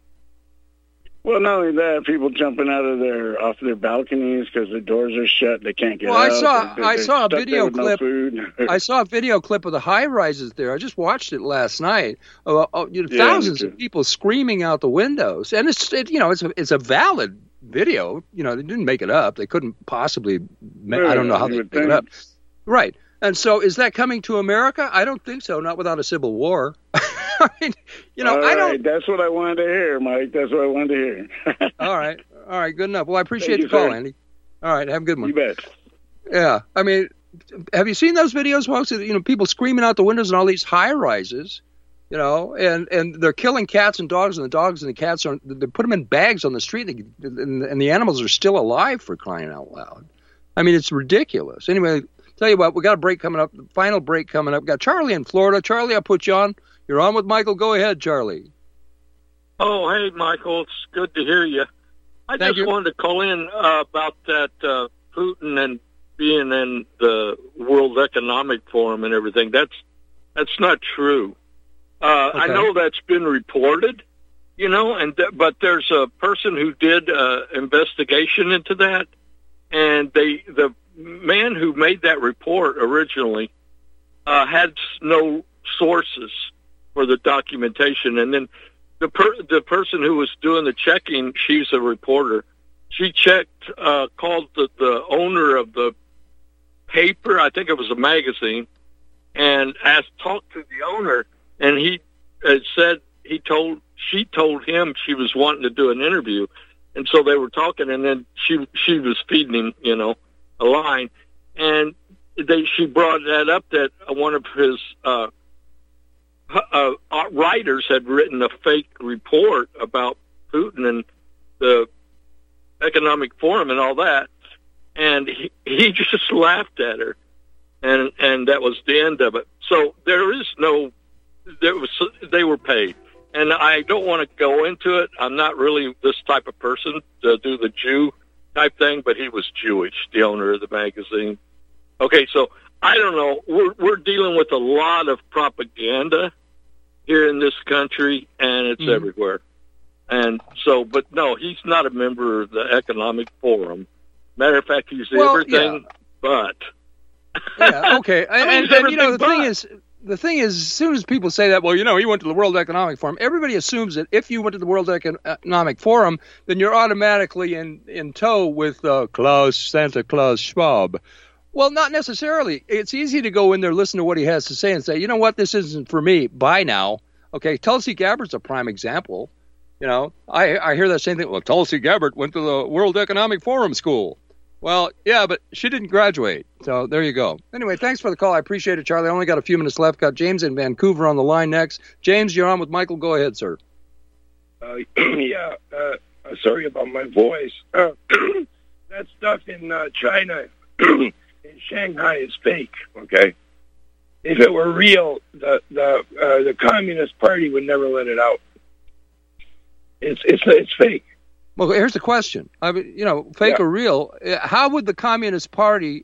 Well, not only that, people jumping off their balconies because the doors are shut. They can't get out. I saw a video clip. I saw a video clip of the high rises there. I just watched it last night. Thousands of people screaming out the windows, and it's a valid video. You know, they didn't make it up. They couldn't possibly. I don't know how they make it up. Right. And so, is that coming to America? I don't think so. Not without a civil war. I mean, you know, I don't. That's what I wanted to hear, Mike. That's what I wanted to hear. All right. Good enough. Well, I appreciate the call, sir. Andy. All right. Have a good one. You bet. Yeah. I mean, have you seen those videos, folks? You know, people screaming out the windows in all these high rises. You know, and they're killing cats and dogs, and the dogs and the cats they put them in bags on the street, and the animals are still alive, for crying out loud. I mean, it's ridiculous. Anyway. Tell you what, we got a break coming up, the final break coming up. Got Charlie in Florida. Charlie, I'll put you on. You're on with Michael. Go ahead, Charlie. Oh, hey, Michael. It's good to hear you. I just wanted to call in about that Putin and being in the World Economic Forum and everything. That's not true. I know that's been reported, you know, but there's a person who did investigation into that, and the man who made that report originally had no sources. for the documentation. And then the person who was doing the checking, she's a reporter. She checked, called the owner of the paper, I think it was a magazine, and talked to the owner, and he said she told him she was wanting to do an interview, and so they were talking, and then she was feeding him, a line, and she brought that up that one of his writers had written a fake report about Putin and the Economic Forum and all that, and he just laughed at her, and that was the end of it. So they were paid, and I don't want to go into it. I'm not really this type of person to do the Jew type thing, but he was Jewish, the owner of the magazine. Okay, so I don't know. We're dealing with a lot of propaganda here in this country, and it's everywhere. And so, but no, he's not a member of the Economic Forum. Matter of fact, he's everything but. Yeah, okay. And the thing is, as soon as people say that, well, he went to the World Economic Forum, everybody assumes that if you went to the World Economic Forum, then you're automatically in tow with Santa Claus Schwab. Well, not necessarily. It's easy to go in there, listen to what he has to say, and say, you know what, this isn't for me. Bye now. Okay, Tulsi Gabbard's a prime example. I hear that same thing. Well, Tulsi Gabbard went to the World Economic Forum school. Well, yeah, but she didn't graduate. So there you go. Anyway, thanks for the call. I appreciate it, Charlie. I only got a few minutes left. Got James in Vancouver on the line next. James, you're on with Michael. Go ahead, sir. Sorry about my voice. That stuff in China, in Shanghai, is fake. Okay, if it were real, the Communist Party would never let it out. It's fake. Well, here's the question. I mean, fake or real, how would the Communist Party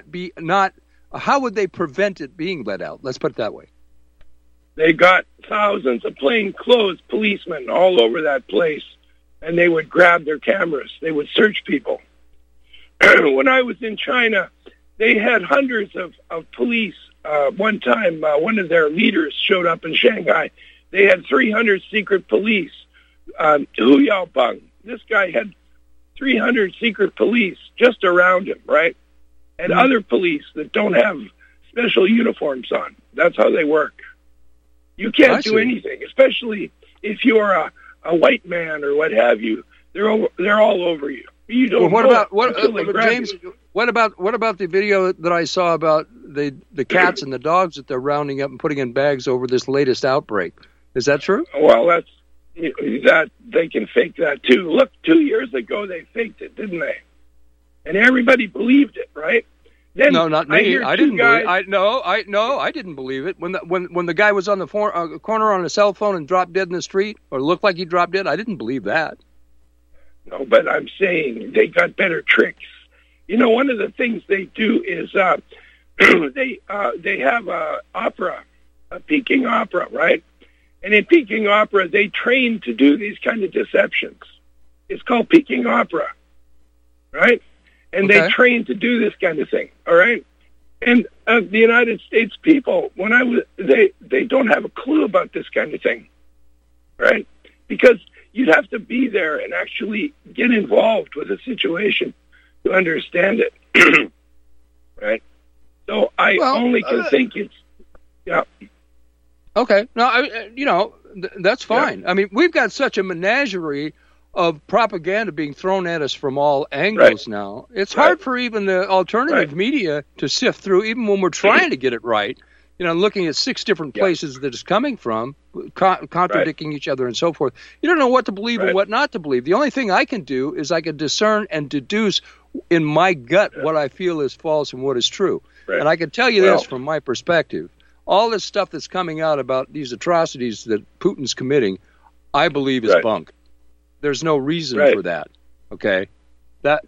how would they prevent it being let out? Let's put it that way. They got thousands of plainclothes policemen all over that place, and they would grab their cameras. They would search people. When I was in China, they had hundreds of police. One time, one of their leaders showed up in Shanghai. They had 300 secret police. Hu Yaobang, this guy had 300 secret police just around him, right? And other police that don't have special uniforms on. That's how they work. You can't do anything, especially if you're a white man or what have you. They're all over you. You don't. Well, James? What about the video that I saw about the cats and the dogs that they're rounding up and putting in bags over this latest outbreak? Is that true? Well, that they can fake that too. Look, 2 years ago they faked it, didn't they? And everybody believed it, right? Then no, not me. I didn't believe. I didn't believe it. When the guy was on the corner on a cell phone and dropped dead in the street, or looked like he dropped dead, I didn't believe that. No, but I'm saying they got better tricks. One of the things they do is they have a Peking opera, right? And in Peking opera, they train to do these kind of deceptions. It's called Peking opera, right? And they train to do this kind of thing, all right? And the United States people, they don't have a clue about this kind of thing, right? Because you'd have to be there and actually get involved with a situation to understand it, right? So I only can think it's, yeah. Okay. No, that's fine. Yeah. I mean, we've got such a menagerie of propaganda being thrown at us from all angles now. It's hard for even the alternative media to sift through, even when we're trying to get it right. Looking at 6 different places that it's coming from, contradicting each other and so forth. You don't know what to believe and what not to believe. The only thing I can do is I can discern and deduce in my gut what I feel is false and what is true. And I can tell you this from my perspective. All this stuff that's coming out about these atrocities that Putin's committing, I believe is bunk. There's no reason for that. Okay? But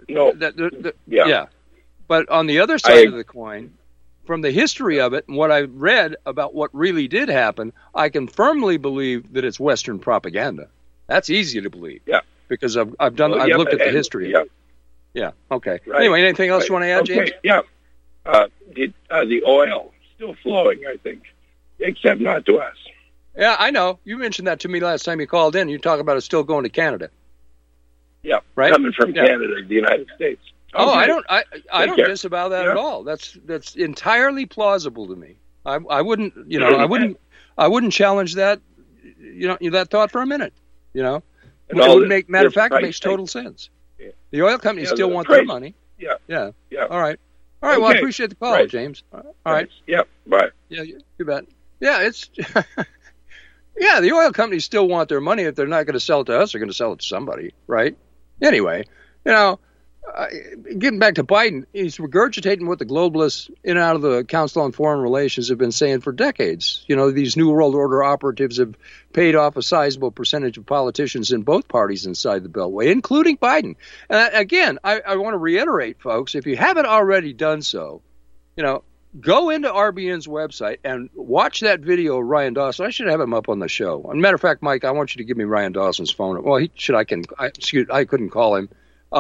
on the other side of the coin, from the history of it and what I've read about what really did happen, I can firmly believe that it's Western propaganda. That's easy to believe. Yeah. Because I've looked at the history of it. Yeah. Okay. Right. Anyway, anything else you want to add, James? Yeah. The oil still flowing, I think, except not to us. Yeah, I know. You mentioned that to me last time you called in. You talk about it still going to Canada. Yeah, right? Coming from Canada to the United States. Oh, Okay. I don't disavow that at all. That's entirely plausible to me. I wouldn't, I wouldn't challenge that, that thought for a minute. It would make, matter of fact, it makes total sense. Yeah. The oil companies still the want price. their money. Yeah. Yeah. Yeah. All right. Well, I Okay. appreciate the call, Right. James. All right. Yep. Bye. Yeah, you bet. Yeah, it's yeah, the oil companies still want their money. If they're not going to sell it to us, they're going to sell it to somebody, right? Anyway, getting back to Biden, he's regurgitating what the globalists in and out of the Council on Foreign Relations have been saying for decades. These New World Order operatives have paid off a sizable percentage of politicians in both parties inside the Beltway, including Biden. And again, I want to reiterate, folks, if you haven't already done so, go into RBN's website and watch that video of Ryan Dawson. I should have him up on the show. As a matter of fact, Mike, I want you to give me Ryan Dawson's phone. Well, I couldn't call him.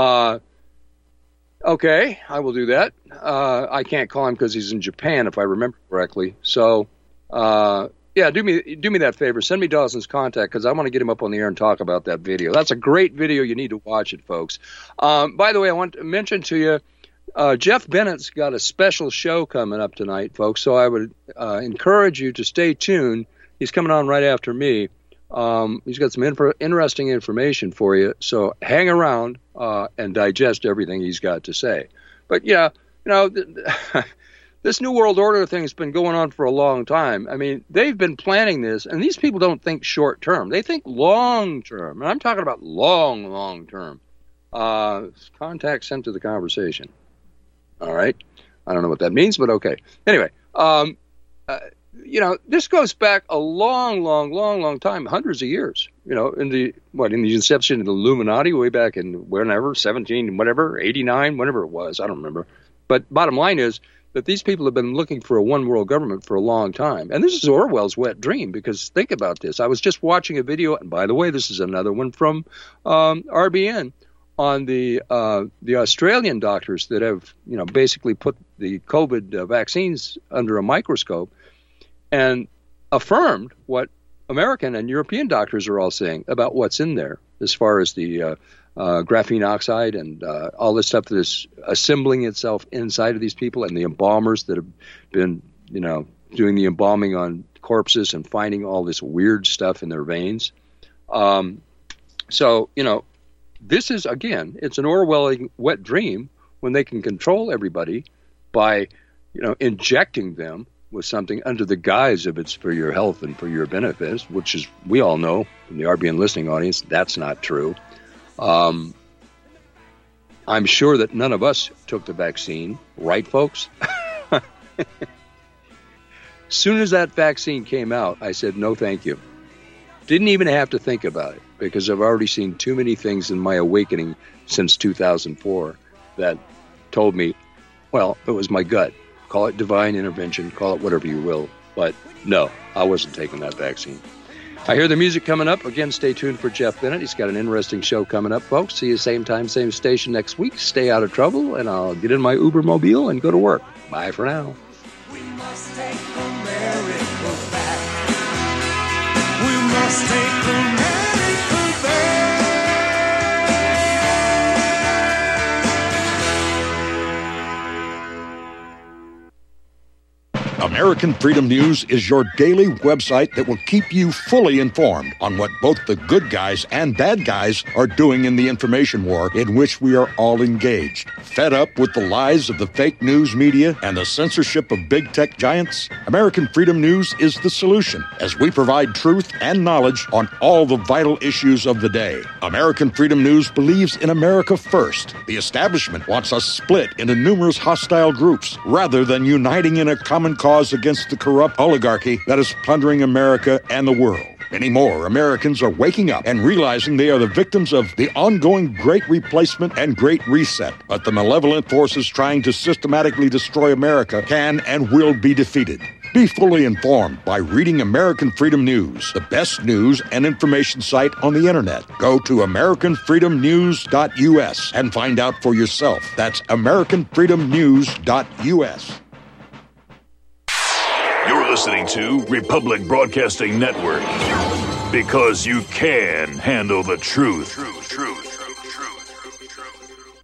Okay, I will do that. I can't call him because he's in Japan, if I remember correctly. So, do me that favor. Send me Dawson's contact because I want to get him up on the air and talk about that video. That's a great video. You need to watch it, folks. By the way, I want to mention to you, Jeff Bennett's got a special show coming up tonight, folks, so I would encourage you to stay tuned. He's coming on right after me. He's got some interesting information for you, so hang around and digest everything he's got to say. But, this New World Order thing has been going on for a long time. I mean, they've been planning this, and these people don't think short term. They think long term, and I'm talking about long term. Contact sent to the conversation. All right. I don't know what that means, but okay. Anyway, this goes back a long time, hundreds of years, in the inception of the Illuminati way back in whenever, 89, whatever it was. I don't remember. But bottom line is that these people have been looking for a one world government for a long time. And this is Orwell's wet dream, because think about this. I was just watching a video, and by the way, this is another one from RBN, on the Australian doctors that have, basically put the COVID vaccines under a microscope and affirmed what American and European doctors are all saying about what's in there as far as the graphene oxide and all this stuff that is assembling itself inside of these people, and the embalmers that have been, doing the embalming on corpses and finding all this weird stuff in their veins. This is, again, it's an Orwellian wet dream when they can control everybody by, injecting them with something under the guise of it's for your health and for your benefits, which is, we all know from the RBN listening audience, that's not true. I'm sure that none of us took the vaccine, right, folks? As soon as that vaccine came out, I said, no, thank you. Didn't even have to think about it, because I've already seen too many things in my awakening since 2004 that told me, well, it was my gut. Call it divine intervention, call it whatever you will. But no, I wasn't taking that vaccine. I hear the music coming up. Again, stay tuned for Jeff Bennett. He's got an interesting show coming up, folks. See you same time, same station next week. Stay out of trouble, and I'll get in my Uber mobile and go to work. Bye for now. We must take America back. We must take America back. American Freedom News is your daily website that will keep you fully informed on what both the good guys and bad guys are doing in the information war in which we are all engaged. Fed up with the lies of the fake news media and the censorship of big tech giants? American Freedom News is the solution, as we provide truth and knowledge on all the vital issues of the day. American Freedom News believes in America first. The establishment wants us split into numerous hostile groups rather than uniting in a common cause against the corrupt oligarchy that is plundering America and the world. Many more Americans are waking up and realizing they are the victims of the ongoing Great Replacement and Great Reset. But the malevolent forces trying to systematically destroy America can and will be defeated. Be fully informed by reading American Freedom News, the best news and information site on the internet. Go to AmericanFreedomNews.us and find out for yourself. That's AmericanFreedomNews.us. You're listening to Republic Broadcasting Network. Because you can handle the truth.